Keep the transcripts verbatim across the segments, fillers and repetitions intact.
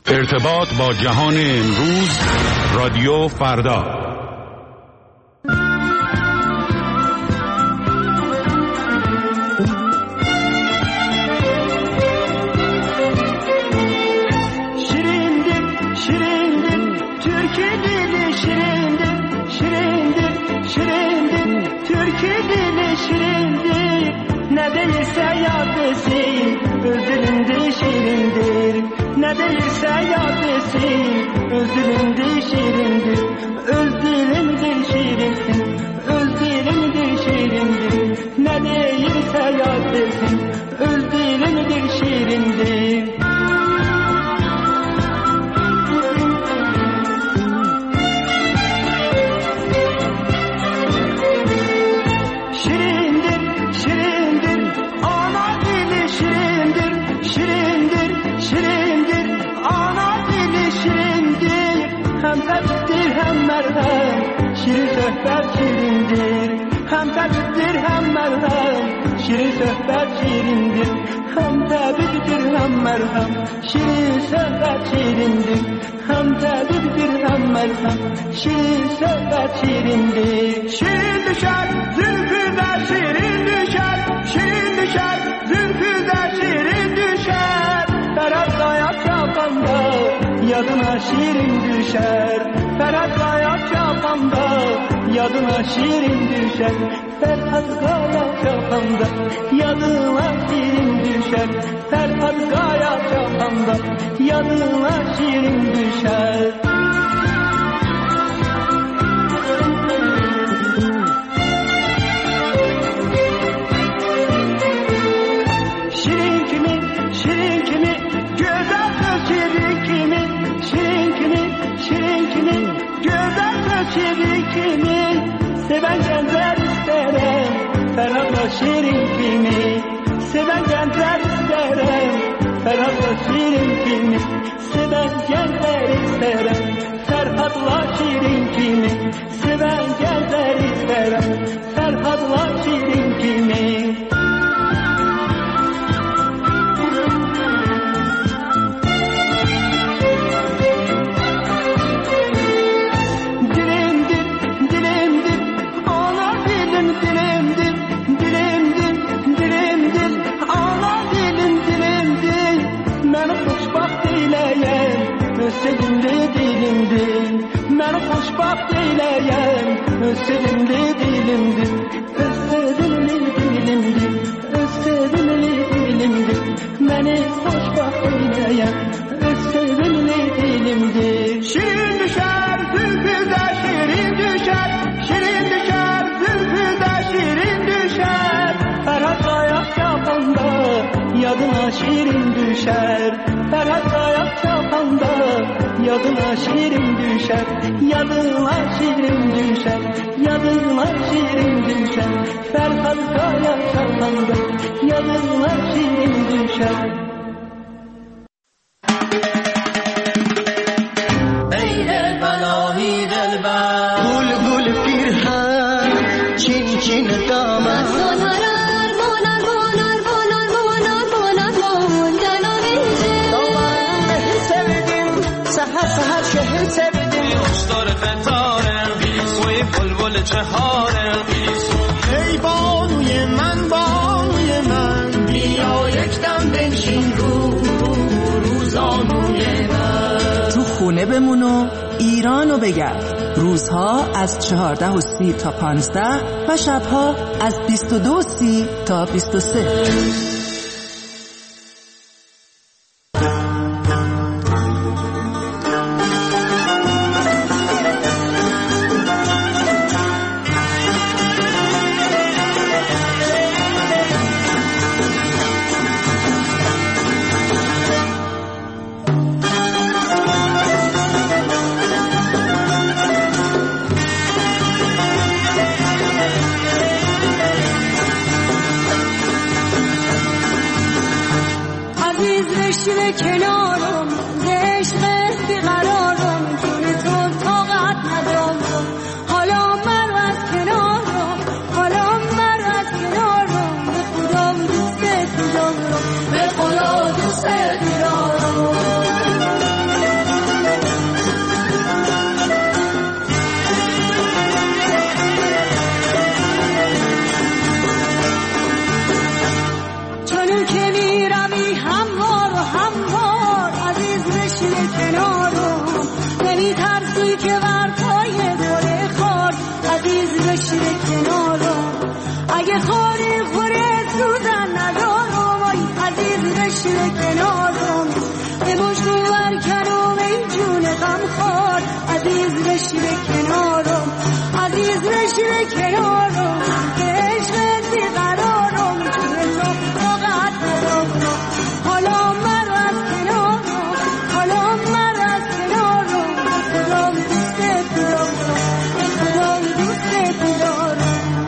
ارتباط با جهان امروز، رادیو فردا. Şirindir, şirindir, Türkü dili şirindir, şirindir, şirindir, Türkü dili şirindir. Ne değilse yad desin, öz dilinde şirindir. Ne değilse yad desin, öz dilinde şirindir. Öz dilimdir şirindir, öz dilimdir şirindir. Ne değilse yad desin, öz dilimdir şirindir. Şirin söhbət şirindir, həm təbibdir, həm mərhəm. Şirin söhbət şirindir, həm təbibdir, həm mərhəm. Şirin söhbət şirindir, həm təbibdir, həm mərhəm. Şirin söhbət şirindir. Şirin düşər, zülfüdə şirin düşər. Şirin düşər, zülfüdə şirin düşər. Fərhad ayaq çapanda, yadına şirin düşər. Ferhat kaya çapanda, yadına şirin düşer. Ferhat kaya çapanda, yadına şirin düşer. Ferhat kaya çapanda, yadına şirin düşer. Şirin kimi, şirin kimi, güzel söz şirin kimi. Şirin kimi, şirin kimi, güzel söz şirin kimi. Seven gençler isterim, Ferhat'la şirin kimi. Seven gençler isterim, Ferhat'la şirin kimi. Seven gençler isterim, Ferhat'la şirin kimi. Seven gençler isterim, Ferhat'la şirin kimi. Sevimli dilimdir, mən xoşbaxt eyləyəm. Öz sevimli dilimdir, öz sevimli dilimdir, öz sevimli dilimdir. Məni xoşbaxt eyləyəm, öz sevimli dilimdir. Şirin düşər, zülfüdə şirin düşər. Şirin düşər, zülfüdə şirin düşər. Ferhat ayaq çapanda, yadına şirin düşər. Ferhat ayaq çapanda, yadına şirin düşer, yadına şirin düşer, yadına şirin düşer. Ferhat kaya çapanda, yadına şirin düşer. Ey elbalahi delber, gul gul pirhan, çin çin damat. سهر شهر sevdim kuşlar fetare soy bulbul çehare ey banuye men banuye men bia yekdem benşin رو روزانوی من. تو خونه بمون و ایرانو بگرد. روزها از چهارده و سی تا پانزده و شبها از بیست و دو و سی تا بیست و سه. عشق کنارم ز عشق بیقرارم جون تو طاقت ندارم حالا مرو از کنارم حالا مرو از کنارم به خدا دوست دارم به خدا دوست دارم که ورپای گل خار عزیز بشینه کنارم اگه خاری خوره سوزن ندارم آی عزیز بشینه کنارم به مشتو برکنم ای جون غم خار عزیز بشینه کنارم عزیز بشینه کنارم که عشقت بیقرارم جون تو طاقت ندارم حالا مرا از کنارم حالا مرا از کنارم خدام دوستت دارم خدام دوستت دارم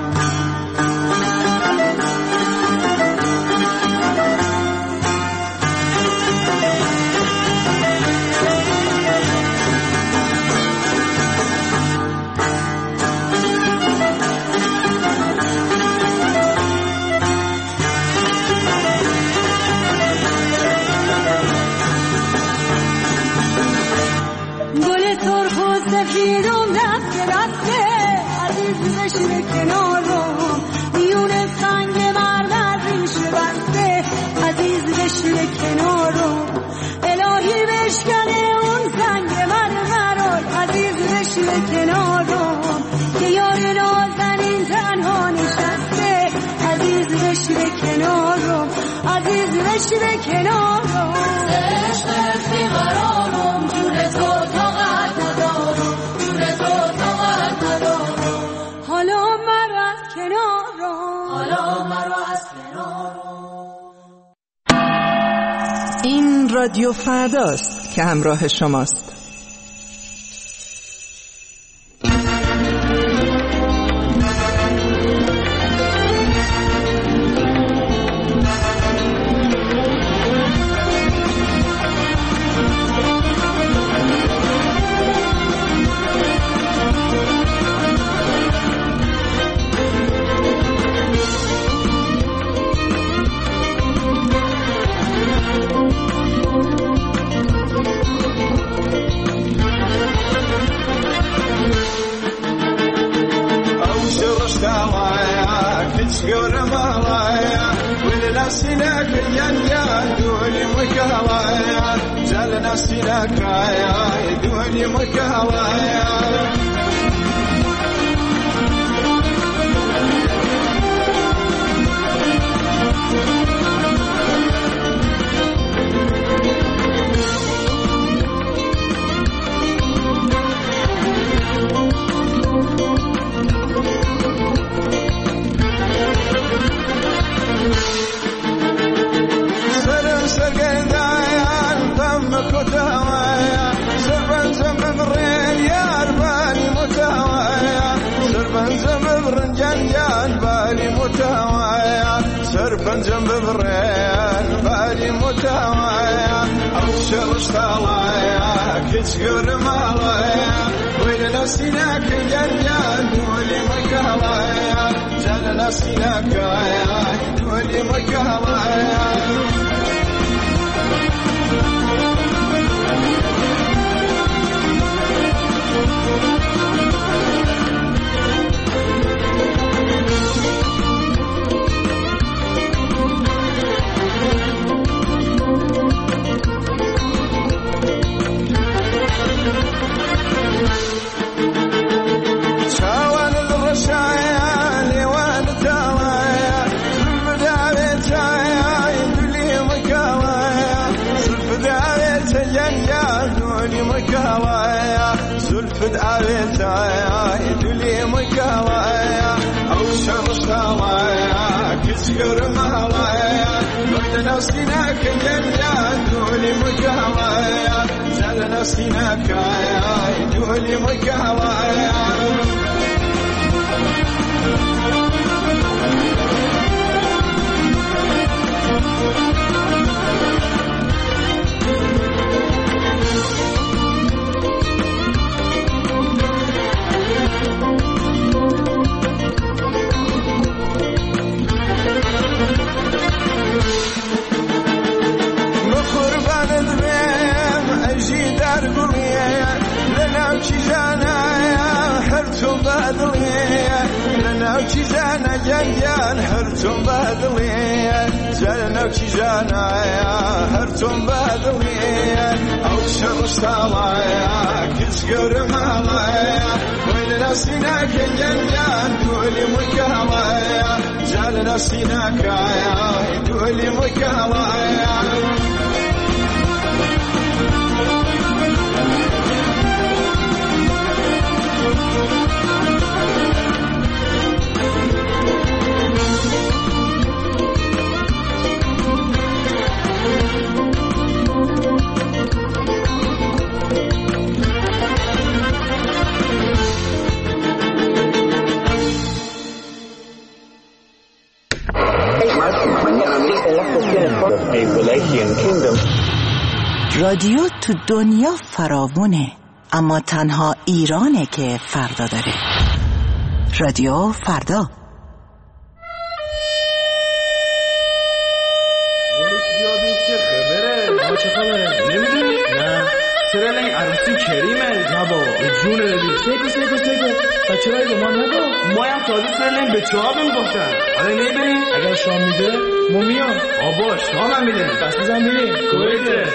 سفیدم دست دسته عزیز بشینه کنارم میون سنگ مرمر ریشه بسته عزیز بشینه کنارم الهی بشکنه اون سنگ مرمر عزیز بشینه کنارم که یار نازنین تنها نشسته عزیز بشینه کنارم عزیز بشینه کنارم عشقت بیقرارم جون تو طاقت ندارم حالا مرا از کنارم حالا مرا از کنارم. این رادیو فرداست که همراه شماست. سربنجم ببرين بالي متوايا أبشر اشتغلايا كتشقر مالايا وين نسيناك جنجان دولي مكهلايا جال نسيناك يا دولي مكهلايا سلفد عريتايا يدلي مكاوايا أو شرشتاوايا كتشكر ماوايا بعد نفسيناك جنيا دولي مكاوايا زال نفسيناك يا دولي مكاوايا لنا وشيزانا جنجان حرتم بدلية جلنك جانايا هرتم بدويا أو شرش طالعيا كسكر مالايا وين نسيناك الجنجان تقولي مكالايا جال نسيناك يا تقولي مكالايا رادیو تو دنیا فراوونه، اما تنها ایرانه که فردا داره. رادیو فردا. چه خبره؟ نمیدونی؟ نه سرالنگ عروسی کریمه نبا جون ردی سیکو سیکو سیکو بچه رای به ما نگو ما هم تازه سرالنگ به چهاب میگفتن آره نمیبریم؟ اگر شام میده ما میام آبا شام هم میده دست بزن بریم کویته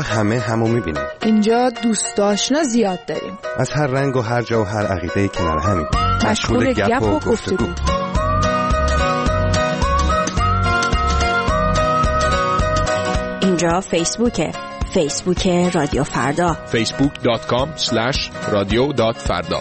همه همو میبینیم. اینجا دوست آشنا زیاد داریم، از هر رنگ و هر جا و هر عقیده‌ای کنار همیم، مشغول گپ و گفتگو. اینجا فیسبوکه، فیسبوک رادیو فردا، فیسبوک دات کام اسلش رادیو دات فردا.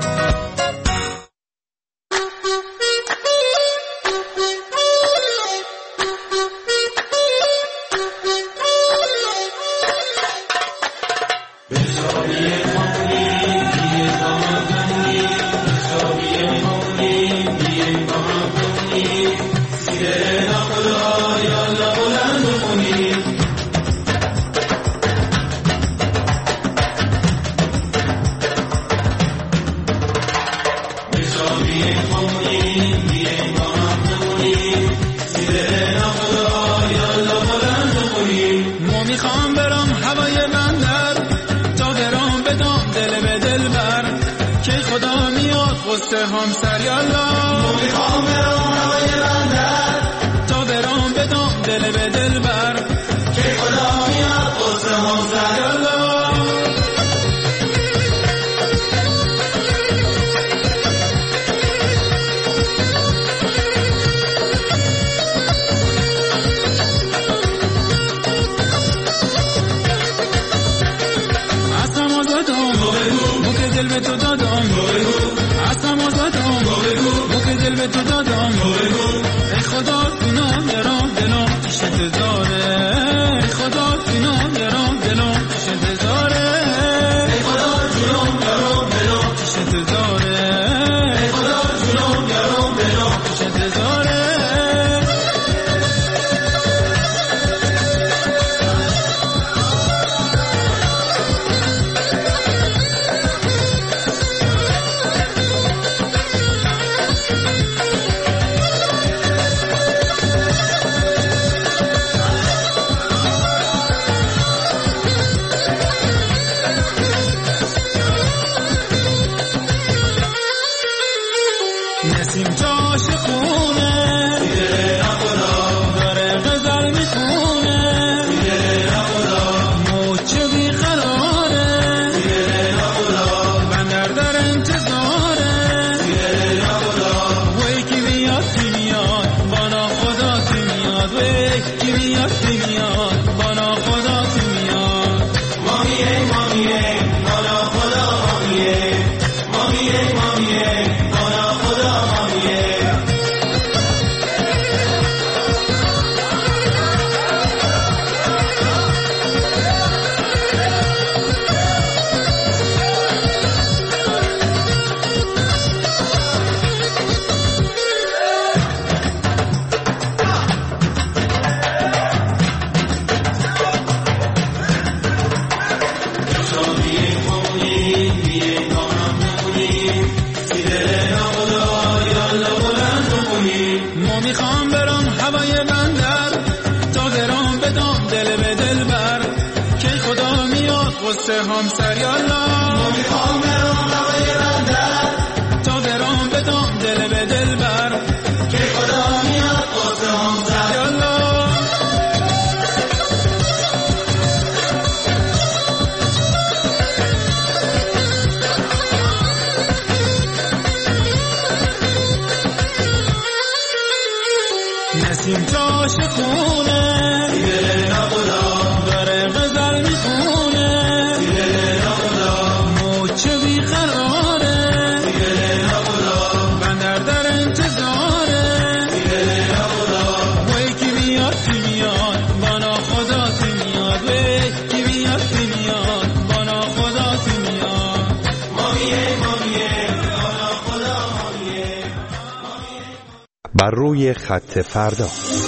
بر روی خط فردا.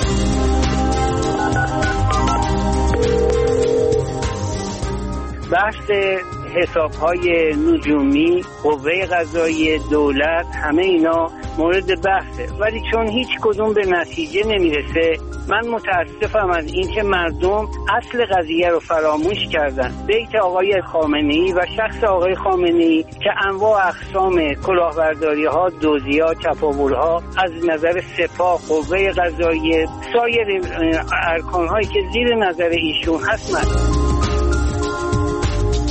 بحث حساب‌های نجومی، قوه قضاییه، دولت، همه اینا مورد بحثه، ولی چون هیچ کدوم به نتیجه نمیرسه من متاسفم از اینکه مردم اصل قضیه رو فراموش کردن. بیت آقای خامنه‌ای و شخص آقای خامنه‌ای که انواع اقسام کلاهبرداری‌ها، دزدی‌ها، تفاول‌ها از نظر سپاه، قوه قضاییه، سایر ارکان‌هایی که زیر نظر ایشون هست من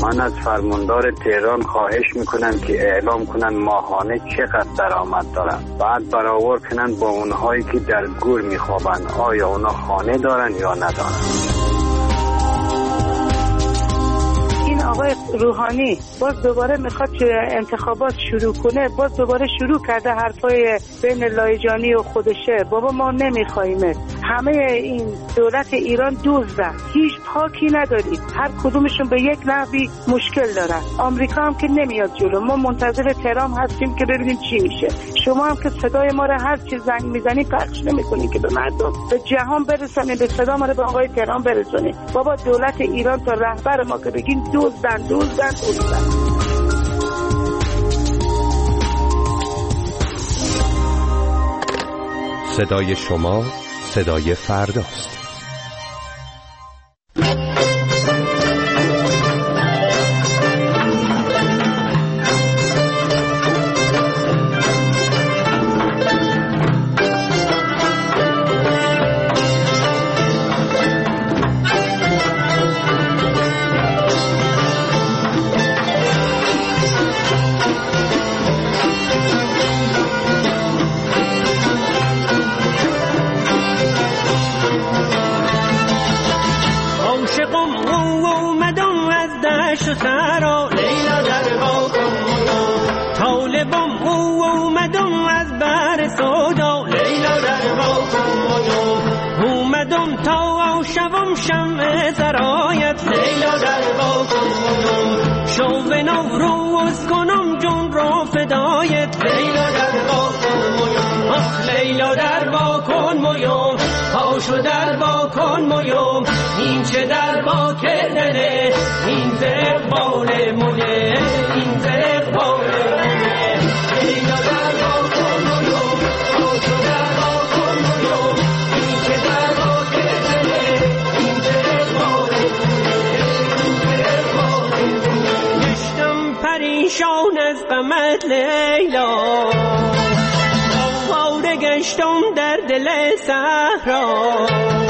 من از فرماندار تهران خواهش میکنم که اعلام کنن ماهانه چقدر درآمد دارن، بعد برآورد کنن با اونهایی که در گور میخوابن، آیا اونا خانه دارن یا ندارن. آقای روحانی باز دوباره میخواد انتخابات شروع کنه، باز دوباره شروع کرده حرفای بین لایجانی و خودشه. بابا ما نمیخوایمه. همه این دولت ایران دزده، هیچ پاکی نداری، هر کدومشون به یک نحوی مشکل دارن. آمریکا هم که نمیاد جلو، ما منتظر تهران هستیم که ببینیم چی میشه. شما هم که صدای ما رو هر چی زنگ میزنی پخش نمیکنین که به مردم، به جهان برسونین، به صدا ما رو به آقای تهران برسونین. بابا دولت ایران تا رهبر ما که بگین دزدن دزدن دزدن. صدای شما صدای فرداست. این چه در با کردنه، این زقبال مویه، این زقبال مویه. لیلا در با کن مویوم، آشو در با کن مویوم، این چه در با کردنه، این زقبال مویه، این زقبال مویه. گشتم پریشان از غمت لیلا، آواره گشتم در دل صحرا،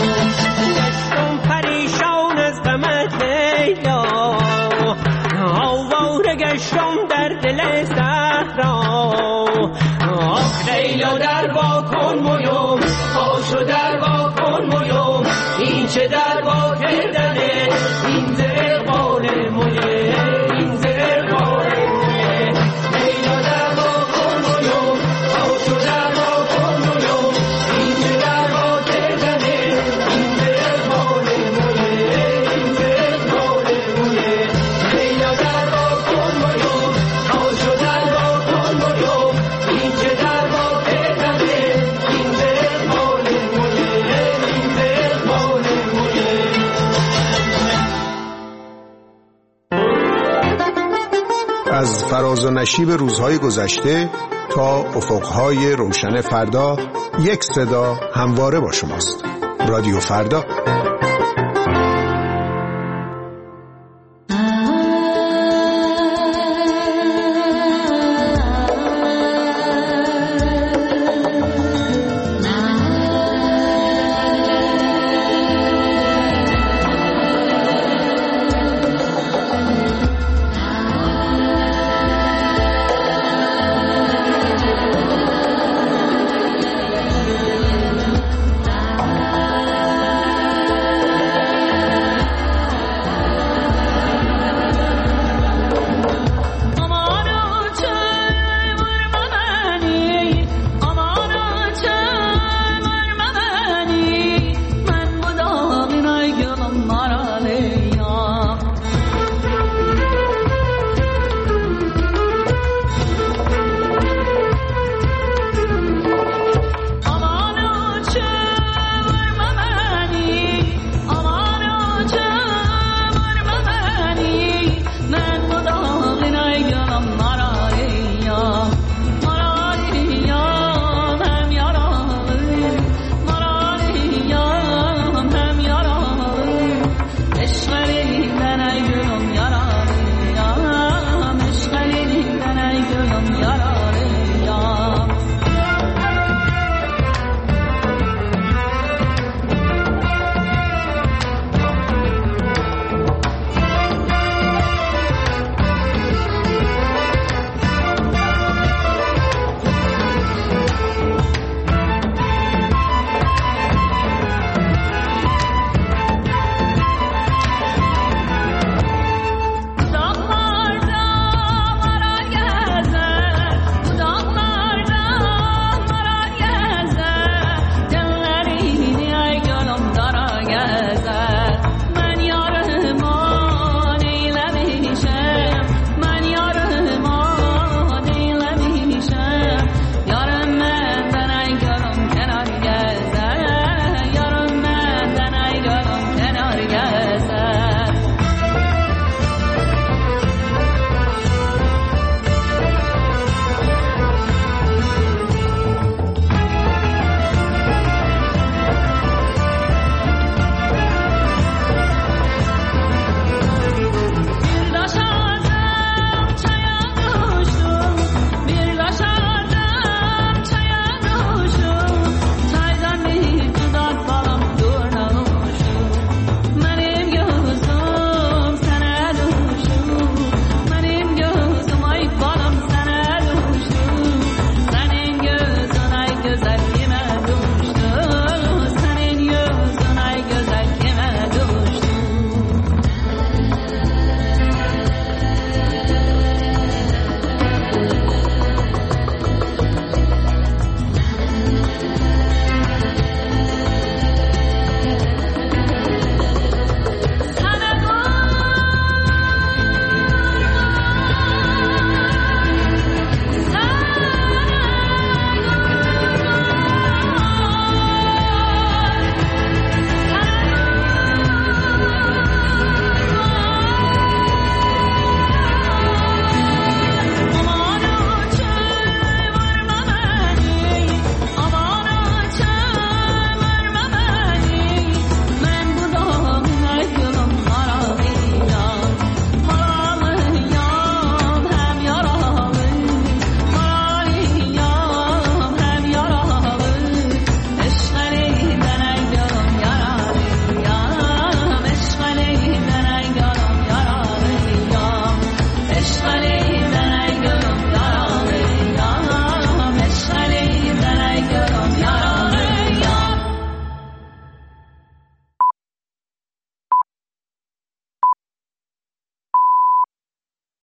گشتم در دل صحرا. آخ لیلا در با کن مویوم، آشو در با کن مویوم، این چه در با کردنه، این زقبال مویه، این زقبال مویه. لیلا در با کن مویوم، آشو در با کن مویوم، این چه در با کردنه، این زقبال مویه، این زقبال مویه. لیلا در از فراز و نشیب روزهای گذشته تا افقهای روشن فردا، یک صدا همواره با شماست. رادیو فردا.